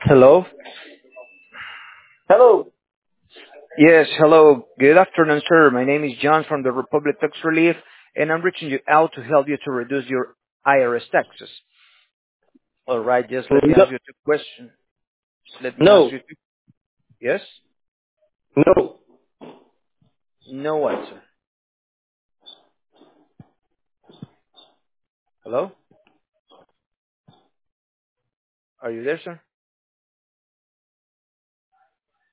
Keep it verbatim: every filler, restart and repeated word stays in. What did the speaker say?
Hello. Hello. Yes, hello. Good afternoon, sir. My name is John from the Republic Tax Relief, and I'm reaching you out to help you to reduce your I R S taxes. All right, just let me No, ask you two questions. Let me ask no, you two. Yes? no. No answer. Hello? Are you there, sir?